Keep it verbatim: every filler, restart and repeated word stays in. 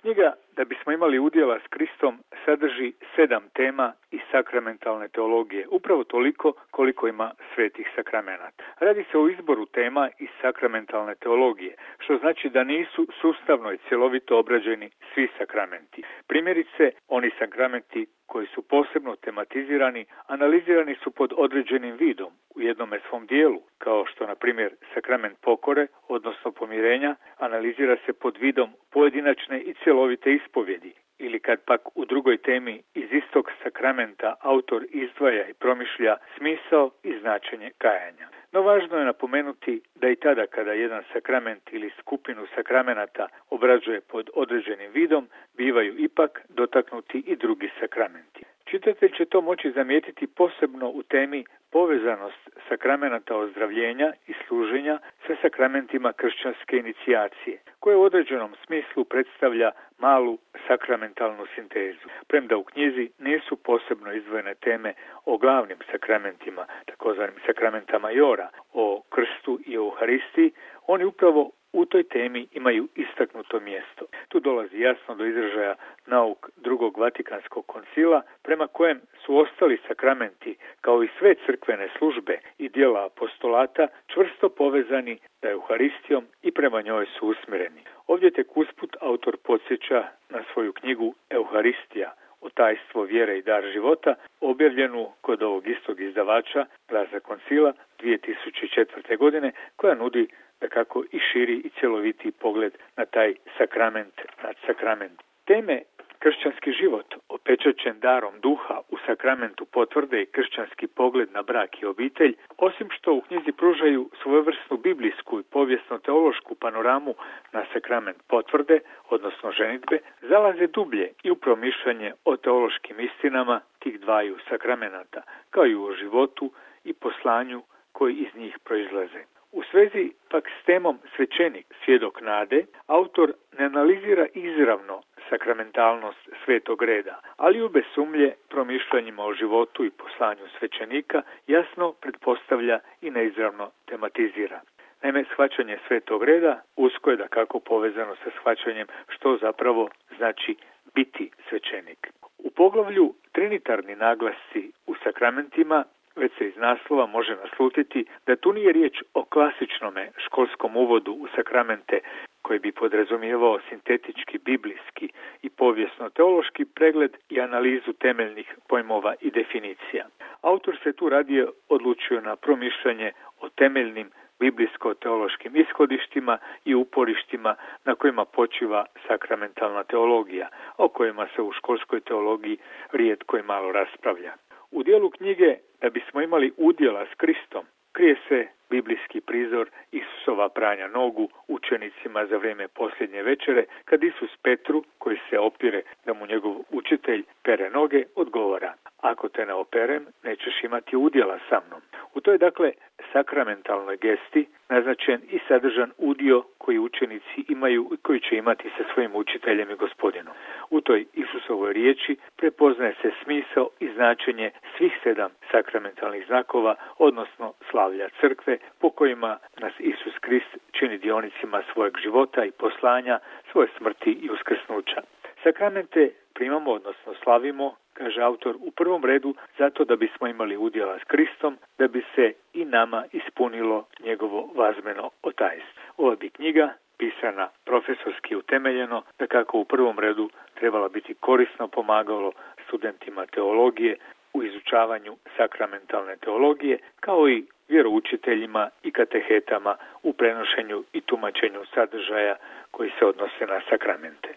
Knjiga Da bismo imali udjela s Kristom sadrži sedam tema iz sakramentalne teologije, upravo toliko koliko ima svetih sakramenata. Radi se o izboru tema iz sakramentalne teologije, što znači da nisu sustavno i cjelovito obrađeni svi sakramenti. Primjerice, oni sakramenti koji su posebno tematizirani, analizirani su pod određenim vidom u jednome svom dijelu, kao što na primjer sakrament pokore, odnosno pomirenja, analizira se pod vidom pojedinačne i cjelovite ispovjedi, ili kad pak u drugoj temi iz istog sakramenta autor izdvaja i promišlja smisao i značenje kajanja. No važno je napomenuti da i tada kada jedan sakrament ili skupinu sakramenata obrađuje pod određenim vidom, bivaju ipak dotaknuti i drugi sakramenti. Čitatelj će to moći zamijetiti posebno u temi povezanost sakramenata ozdravljenja i služenja sa sakramentima kršćanske inicijacije, koje u određenom smislu predstavlja malu sakramentalnu sintezu. Premda u knjizi nisu posebno izdvojene teme o glavnim sakramentima, takozvanim sakramenta majora, o krstu i euharistiji, oni upravo u toj temi imaju istaknuto mjesto. Tu dolazi jasno do izražaja nauk drugog Vatikanskog koncila, prema kojem su ostali sakramenti, kao i sve crkvene službe i djela apostolata, čvrsto povezani da Euharistijom i prema njoj su usmjereni. Ovdje tek usput autor podsjeća na svoju knjigu Euharistija, o tajstvo vjere i dar života, objavljenu kod ovog istog izdavača Glasa koncila dvije tisuće četvrte. godine, koja nudi dakako i širi i cjeloviti pogled na taj sakrament nad sakrament. Teme kršćanski život, opečaćen darom duha u sakramentu potvrde i kršćanski pogled na brak i obitelj, osim što u knjizi pružaju svojevrsnu biblijsku i povijesno-teološku panoramu na sakrament potvrde, odnosno ženidbe, zalaze dublje i u promišljanje o teološkim istinama tih dvaju sakramenata, kao i o životu i poslanju koji iz njih proizlaze. U svezi pak s temom svećenik, svjedok nade, autor ne analizira izravno sakramentalnost svetog reda, ali u bez sumnje promišljanjima o životu i poslanju svećenika jasno pretpostavlja i neizravno tematizira. Naime, shvaćanje svetog reda usko je dakako povezano sa shvaćanjem što zapravo znači biti svećenik. U poglavlju Trinitarni naglasci u sakramentima već se iz naslova može naslutiti da tu nije riječ o klasičnome školskom uvodu u sakramente koji bi podrazumijevao sintetički, biblijski i povijesno-teološki pregled i analizu temeljnih pojmova i definicija. Autor se tu radije odlučio na promišljanje o temeljnim biblijsko-teološkim ishodištima i uporištima na kojima počiva sakramentalna teologija, o kojima se u školskoj teologiji rijetko i malo raspravlja. U dijelu knjige Da bismo imali udjela s Kristom krije se biblijski prizor Isusova pranja nogu učenicima za vrijeme posljednje večere, kad Isus Petru, koji se opire da mu njegov učitelj pere noge, odgovara: ako te ne operem, nećeš imati udjela sa mnom. U toj dakle sakramentalnoj gesti naznačen i sadržan udio koji učenici imaju i koji će imati sa svojim učiteljem i gospodinom. U toj Isusovoj riječi prepoznaje se smisao i značenje svih sedam sakramentalnih znakova, odnosno slavlja crkve, po kojima nas Isus Krist čini dionicima svojeg života i poslanja, svoje smrti i uskrsnuća. Sakramente primamo, odnosno slavimo, kaže autor, u prvom redu zato da bismo imali udjela s Kristom, da bi se i nama ispunilo njegovo vazmeno otajstvo. Ova bi knjiga, pisana profesorski utemeljeno, da kako u prvom redu trebala biti korisno pomagalo studentima teologije u izučavanju sakramentalne teologije, kao i vjeroučiteljima i katehetama u prenošenju i tumačenju sadržaja koji se odnose na sakramente.